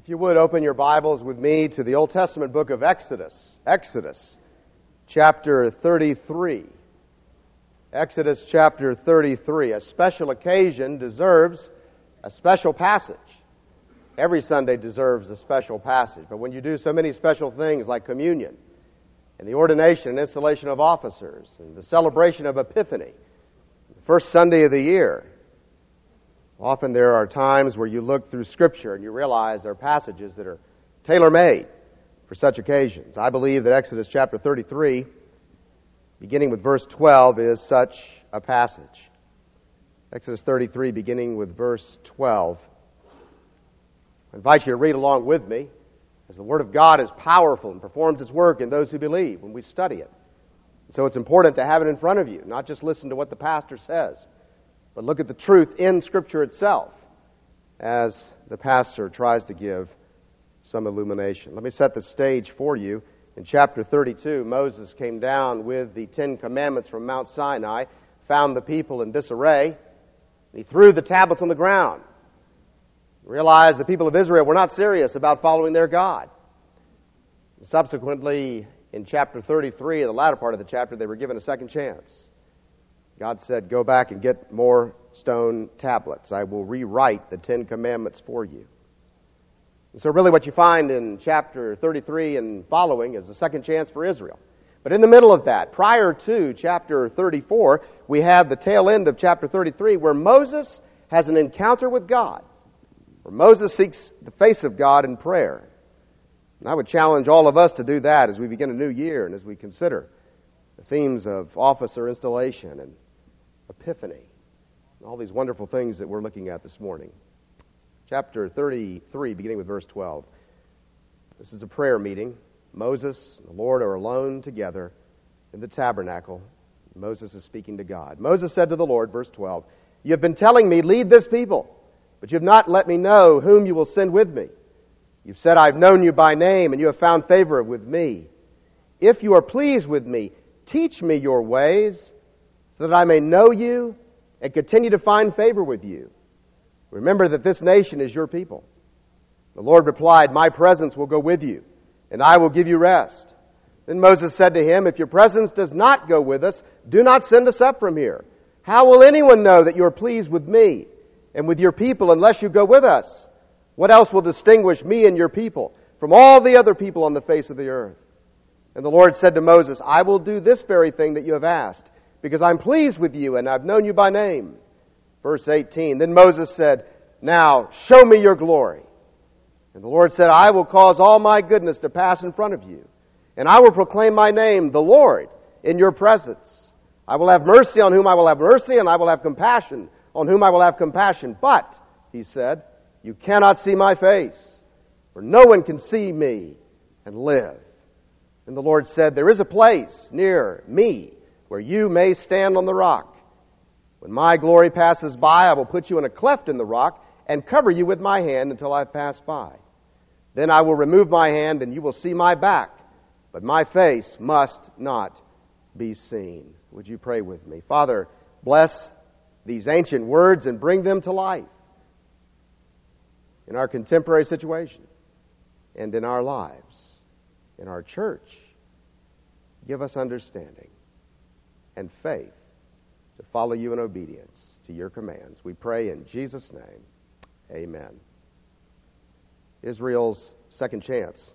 If you would, open your Bibles with me to the Old Testament book of Exodus. Exodus chapter 33. Exodus chapter 33. A special occasion deserves a special passage. Every Sunday deserves a special passage. But when you do so many special things like communion, and the ordination and installation of officers, and the celebration of Epiphany, the first Sunday of the year, often there are times where you look through Scripture and you realize there are passages that are tailor-made for such occasions. I believe that Exodus chapter 33, beginning with verse 12, is such a passage. Exodus 33, beginning with verse 12. I invite you to read along with me, as the Word of God is powerful and performs its work in those who believe when we study it. So it's important to have it in front of you, not just listen to what the pastor says, but look at the truth in Scripture itself as the pastor tries to give some illumination. Let me set the stage for you. In chapter 32, Moses came down with the 10 Commandments from Mount Sinai, found the people in disarray, and he threw the tablets on the ground. Realized the people of Israel were not serious about following their God. Subsequently, in chapter 33, the latter part of the chapter, they were given a second chance. God said, go back and get more stone tablets. I will rewrite the 10 Commandments for you. And so really what you find in chapter 33 and following is a second chance for Israel. But in the middle of that, prior to chapter 34, we have the tail end of chapter 33 where Moses has an encounter with God, where Moses seeks the face of God in prayer. And I would challenge all of us to do that as we begin a new year and as we consider the themes of officer installation and Epiphany, and all these wonderful things that we're looking at this morning. Chapter 33, beginning with verse 12. This is a prayer meeting. Moses and the Lord are alone together in the tabernacle. Moses is speaking to God. Moses said to the Lord, verse 12, you have been telling me, lead this people, but you have not let me know whom you will send with me. You've said, I've known you by name, and you have found favor with me. If you are pleased with me, teach me your ways, so that I may know you and continue to find favor with you. Remember that this nation is your people. The Lord replied, my presence will go with you, and I will give you rest. Then Moses said to him, if your presence does not go with us, do not send us up from here. How will anyone know that you are pleased with me and with your people unless you go with us? What else will distinguish me and your people from all the other people on the face of the earth? And the Lord said to Moses, I will do this very thing that you have asked, because I'm pleased with you and I've known you by name. Verse 18, then Moses said, now show me your glory. And the Lord said, I will cause all my goodness to pass in front of you, and I will proclaim my name, the Lord, in your presence. I will have mercy on whom I will have mercy, and I will have compassion on whom I will have compassion. But, he said, you cannot see my face, for no one can see me and live. And the Lord said, there is a place near me where you may stand on the rock. When my glory passes by, I will put you in a cleft in the rock and cover you with my hand until I pass by. Then I will remove my hand and you will see my back, but my face must not be seen. Would you pray with me? Father, bless these ancient words and bring them to life in our contemporary situation and in our lives, in our church. Give us understanding and faith to follow you in obedience to your commands. We pray in Jesus' name. Amen. Israel's second chance.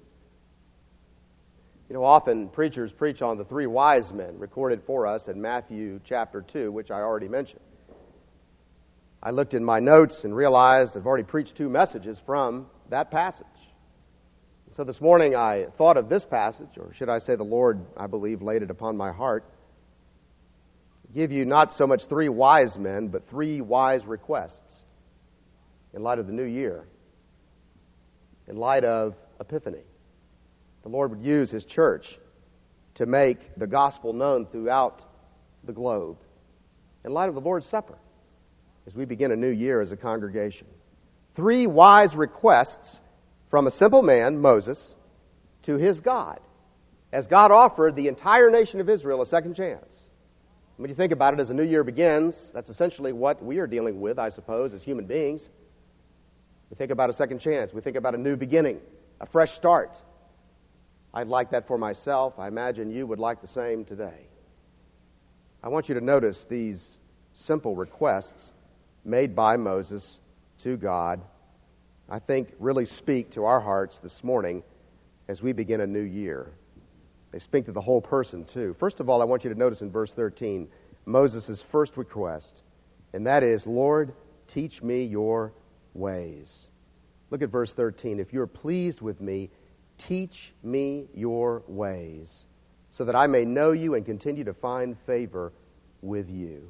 Often preachers preach on the 3 wise men recorded for us in Matthew chapter 2, which I already mentioned. I looked in my notes and realized I've already preached 2 messages from that passage. So this morning I thought of this passage, or should I say the Lord, I believe, laid it upon my heart. Give you not so much 3 wise men, but 3 wise requests in light of the new year, in light of Epiphany. The Lord would use His church to make the gospel known throughout the globe, in light of the Lord's Supper, as we begin a new year as a congregation. 3 wise requests from a simple man, Moses, to his God, as God offered the entire nation of Israel a second chance. When you think about it, as a new year begins, that's essentially what we are dealing with, I suppose, as human beings. We think about a second chance. We think about a new beginning, a fresh start. I'd like that for myself. I imagine you would like the same today. I want you to notice these simple requests made by Moses to God, I think really speak to our hearts this morning as we begin a new year. They speak to the whole person too. First of all, I want you to notice in verse 13, Moses' first request, and that is, Lord, teach me your ways. Look at verse 13. If you're pleased with me, teach me your ways, so that I may know you and continue to find favor with you.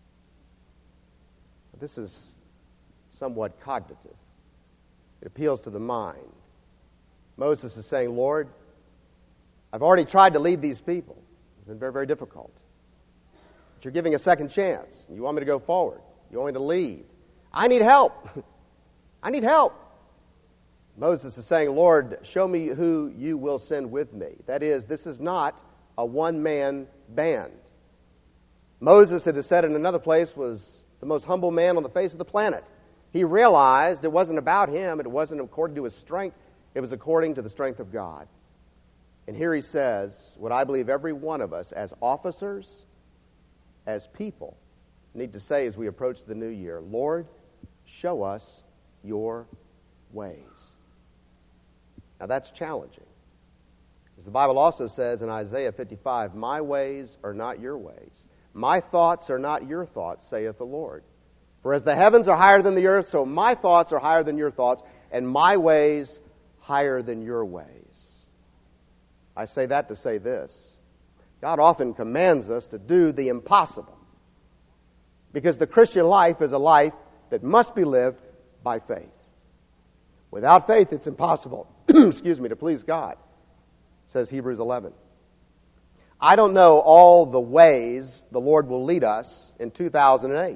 This is somewhat cognitive. It appeals to the mind. Moses is saying, Lord, I've already tried to lead these people. It's been very, very difficult. But you're giving a second chance. You want me to go forward. You want me to lead. I need help. I need help. Moses is saying, Lord, show me who you will send with me. That is, this is not a one-man band. Moses, it is said in another place, was the most humble man on the face of the planet. He realized it wasn't about him, it wasn't according to his strength, it was according to the strength of God. And here he says, what I believe every one of us as officers, as people, need to say as we approach the new year, Lord, show us your ways. Now that's challenging. As the Bible also says in Isaiah 55, my ways are not your ways. My thoughts are not your thoughts, saith the Lord. For as the heavens are higher than the earth, so my thoughts are higher than your thoughts, and my ways higher than your ways. I say that to say this. God often commands us to do the impossible, because the Christian life is a life that must be lived by faith. Without faith, it's impossible, to please God, says Hebrews 11. I don't know all the ways the Lord will lead us in 2008.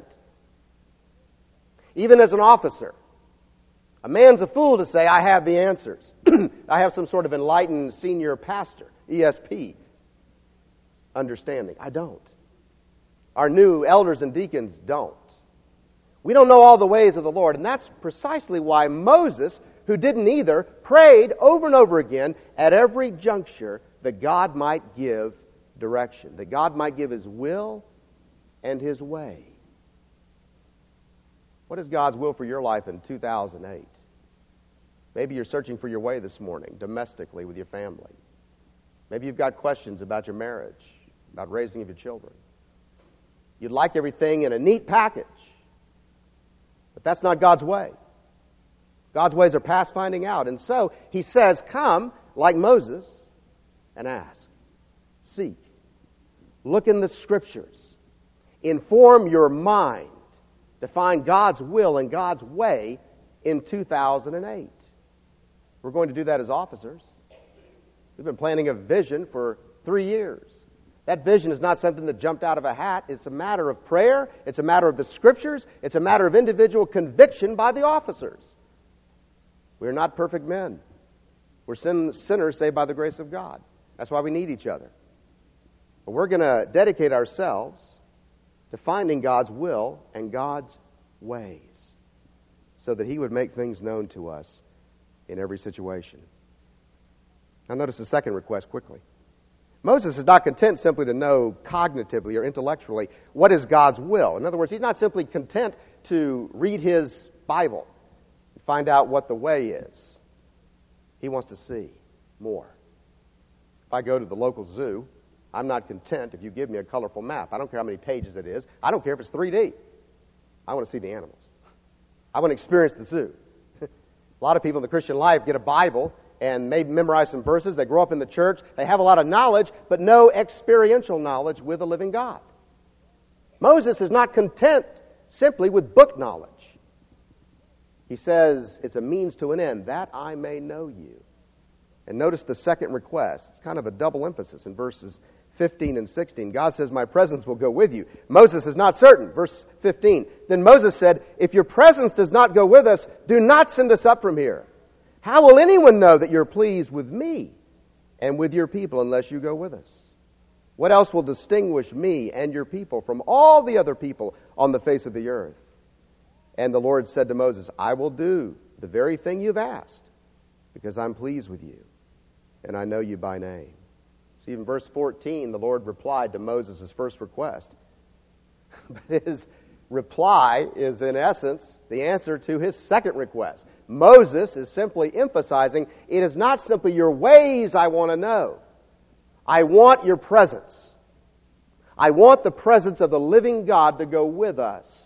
Even as an officer, a man's a fool to say, I have the answers. I have some sort of enlightened senior pastor, ESP, understanding. I don't. Our new elders and deacons don't. We don't know all the ways of the Lord, and that's precisely why Moses, who didn't either, prayed over and over again at every juncture that God might give direction, that God might give His will and His way. What is God's will for your life in 2008? Maybe you're searching for your way this morning, domestically with your family. Maybe you've got questions about your marriage, about raising of your children. You'd like everything in a neat package, but that's not God's way. God's ways are past finding out. And so He says, come, like Moses, and ask. Seek. Look in the Scriptures. Inform your mind to find God's will and God's way in 2008. We're going to do that as officers. We've been planning a vision for 3 years. That vision is not something that jumped out of a hat. It's a matter of prayer. It's a matter of the Scriptures. It's a matter of individual conviction by the officers. We're not perfect men. We're sinners saved by the grace of God. That's why we need each other. But we're going to dedicate ourselves to finding God's will and God's ways so that He would make things known to us in every situation. Now notice the second request quickly. Moses is not content simply to know cognitively or intellectually what is God's will. In other words, he's not simply content to read his Bible and find out what the way is. He wants to see more. If I go to the local zoo, I'm not content if you give me a colorful map. I don't care how many pages it is. I don't care if it's 3D. I want to see the animals. I want to experience the zoo. A lot of people in the Christian life get a Bible and maybe memorize some verses. They grow up in the church. They have a lot of knowledge, but no experiential knowledge with the living God. Moses is not content simply with book knowledge. He says, it's a means to an end, that I may know you. And notice the second request. It's kind of a double emphasis in verses 15 and 16. God says, my presence will go with you. Moses is not certain. Verse 15. Then Moses said, if your presence does not go with us, do not send us up from here. How will anyone know that you're pleased with me and with your people unless you go with us? What else will distinguish me and your people from all the other people on the face of the earth? And the Lord said to Moses, I will do the very thing you've asked, because I'm pleased with you, and I know you by name. See, in verse 14, the Lord replied to Moses' first request. But his reply is, in essence, the answer to his second request. Moses is simply emphasizing, it is not simply your ways I want to know. I want your presence. I want the presence of the living God to go with us.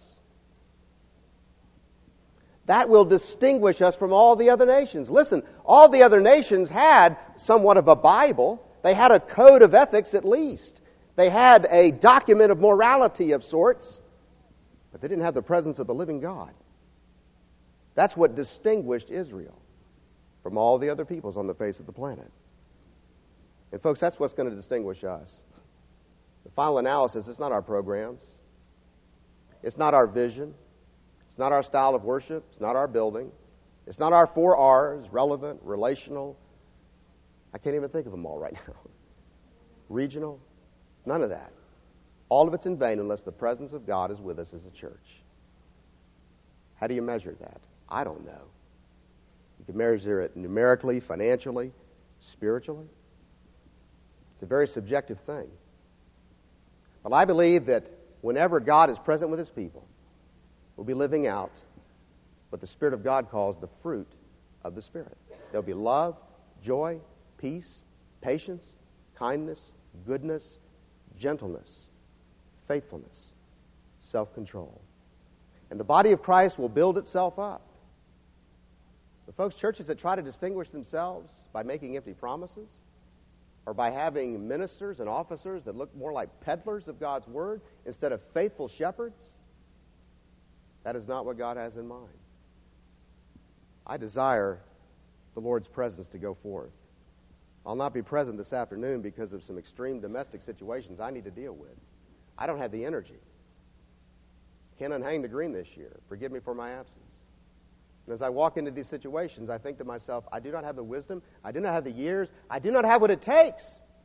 That will distinguish us from all the other nations. Listen, all the other nations had somewhat of a Bible. They had a code of ethics at least. They had a document of morality of sorts. But they didn't have the presence of the living God. That's what distinguished Israel from all the other peoples on the face of the planet. And folks, that's what's going to distinguish us. The final analysis, it's not our programs. It's not our vision. It's not our style of worship. It's not our building. It's not our 4 R's, relevant, relational. I can't even think of them all right now. Regional. None of that. All of it's in vain unless the presence of God is with us as a church. How do you measure that? I don't know. You can measure it numerically, financially, spiritually. It's a very subjective thing. But I believe that whenever God is present with His people, we'll be living out what the Spirit of God calls the fruit of the Spirit. There'll be love, joy, peace, patience, kindness, goodness, gentleness, faithfulness, self-control. And the body of Christ will build itself up. The folks, churches that try to distinguish themselves by making empty promises or by having ministers and officers that look more like peddlers of God's Word instead of faithful shepherds, that is not what God has in mind. I desire the Lord's presence to go forth. I'll not be present this afternoon because of some extreme domestic situations I need to deal with. I don't have the energy. Can't unhang the green this year. Forgive me for my absence. And as I walk into these situations, I think to myself, I do not have the wisdom, I do not have the years, I do not have what it takes.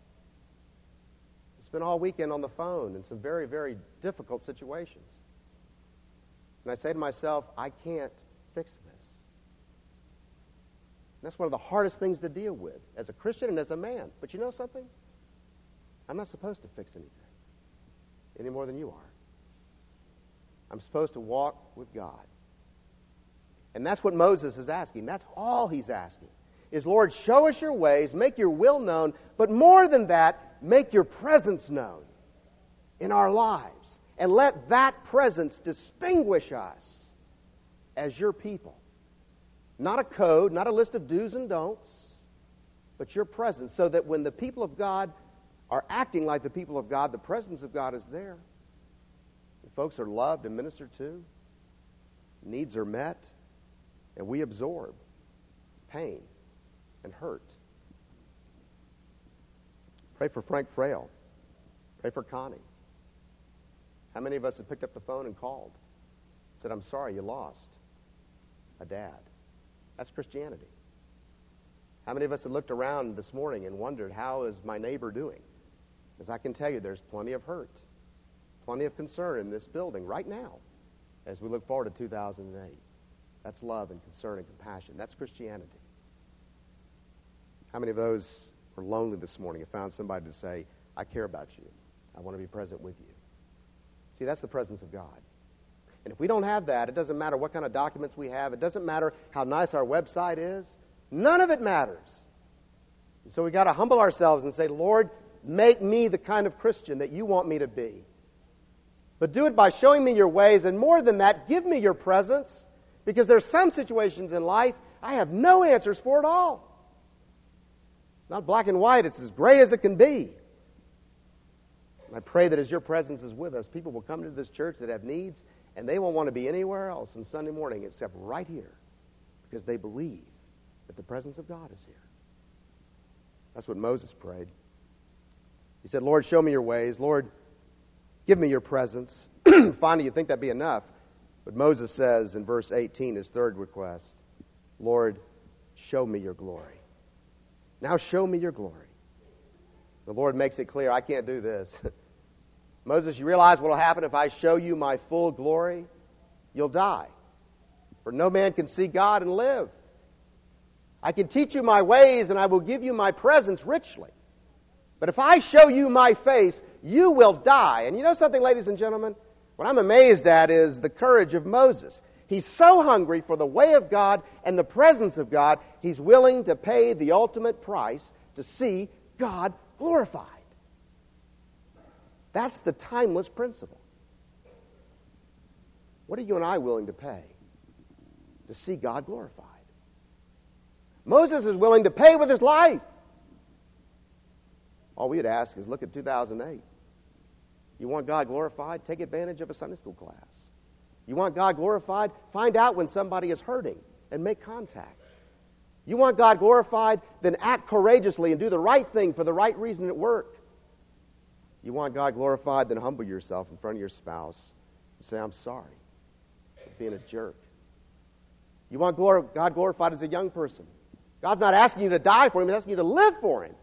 I spent all weekend on the phone in some very, very difficult situations. And I say to myself, I can't fix this. And that's one of the hardest things to deal with as a Christian and as a man. But you know something? I'm not supposed to fix anything any more than you are. I'm supposed to walk with God. And that's what Moses is asking. That's all he's asking. Is, Lord, show us your ways, make your will known, but more than that, make your presence known in our lives. And let that presence distinguish us as your people. Not a code, not a list of do's and don'ts, but your presence, so that when the people of God are acting like the people of God, the presence of God is there. The folks are loved and ministered to. Needs are met. And we absorb pain and hurt. Pray for Frank Frail. Pray for Connie. How many of us have picked up the phone and called? Said, I'm sorry you lost a dad. That's Christianity. How many of us have looked around this morning and wondered, how is my neighbor doing? As I can tell you, there's plenty of hurt, plenty of concern in this building right now as we look forward to 2008. That's love and concern and compassion. That's Christianity. How many of those were lonely this morning and found somebody to say, I care about you. I want to be present with you. See, that's the presence of God. And if we don't have that, it doesn't matter what kind of documents we have. It doesn't matter how nice our website is. None of it matters. And so we got to humble ourselves and say, Lord, make me the kind of Christian that you want me to be. But do it by showing me your ways, and more than that, give me your presence. Because there's some situations in life I have no answers for at all. Not black and white, it's as gray as it can be. And I pray that as your presence is with us, people will come to this church that have needs, and they won't want to be anywhere else on Sunday morning except right here, because they believe that the presence of God is here. That's what Moses prayed. He said, Lord, show me your ways. Lord, give me your presence. Finally, you think that'd be enough. But Moses says in verse 18, his third request, Lord, show me your glory. Now show me your glory. The Lord makes it clear, I can't do this. Moses, you realize what will happen if I show you my full glory? You'll die. For no man can see God and live. I can teach you my ways, and I will give you my presence richly. But if I show you my face, you will die. And you know something, ladies and gentlemen? What I'm amazed at is the courage of Moses. He's so hungry for the way of God and the presence of God, he's willing to pay the ultimate price to see God glorified. That's the timeless principle. What are you and I willing to pay to see God glorified? Moses is willing to pay with his life. All we would ask is look at 2008. You want God glorified? Take advantage of a Sunday school class. You want God glorified? Find out when somebody is hurting and make contact. You want God glorified? Then act courageously and do the right thing for the right reason at work. You want God glorified? Then humble yourself in front of your spouse and say, I'm sorry for being a jerk. You want God glorified as a young person? God's not asking you to die for Him. He's asking you to live for Him.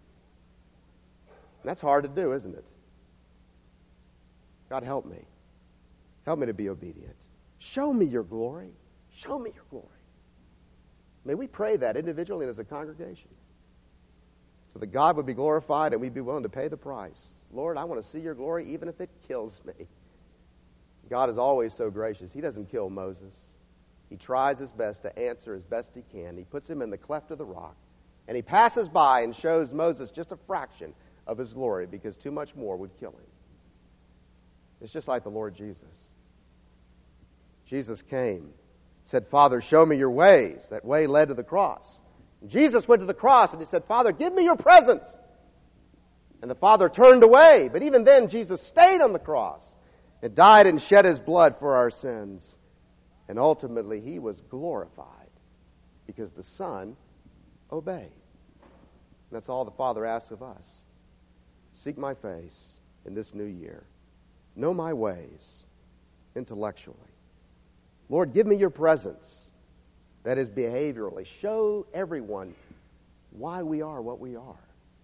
And that's hard to do, isn't it? God, help me. Help me to be obedient. Show me your glory. Show me your glory. May we pray that individually and as a congregation, so that God would be glorified and we'd be willing to pay the price. Lord, I want to see your glory even if it kills me. God is always so gracious. He doesn't kill Moses. He tries his best to answer as best he can. He puts him in the cleft of the rock, and he passes by and shows Moses just a fraction of his glory because too much more would kill him. It's just like the Lord Jesus. Jesus came, said, Father, show me your ways. That way led to the cross. And Jesus went to the cross and he said, Father, give me your presence. And the Father turned away. But even then, Jesus stayed on the cross and died and shed his blood for our sins. And ultimately, he was glorified because the Son obeyed. And that's all the Father asks of us. Seek my face in this new year. Know my ways intellectually. Lord, give me your presence. That is behaviorally. Show everyone why we are what we are.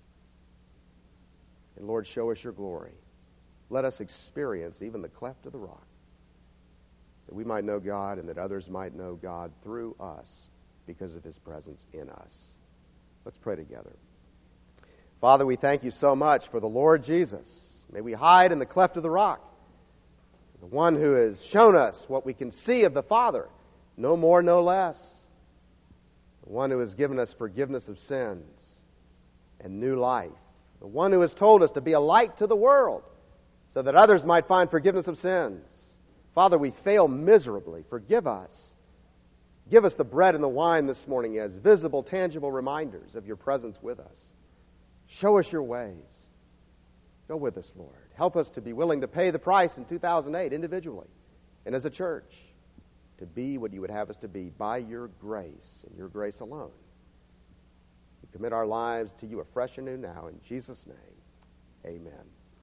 And Lord, show us your glory. Let us experience even the cleft of the rock, that we might know God and that others might know God through us because of his presence in us. Let's pray together. Father, we thank you so much for the Lord Jesus. May we hide in the cleft of the rock, the one who has shown us what we can see of the Father, no more, no less. The one who has given us forgiveness of sins and new life. The one who has told us to be a light to the world so that others might find forgiveness of sins. Father, we fail miserably. Forgive us. Give us the bread and the wine this morning as visible, tangible reminders of your presence with us. Show us your ways. Go with us, Lord. Help us to be willing to pay the price in 2008 individually and as a church to be what you would have us to be by your grace and your grace alone. We commit our lives to you afresh and anew now. In Jesus' name, amen.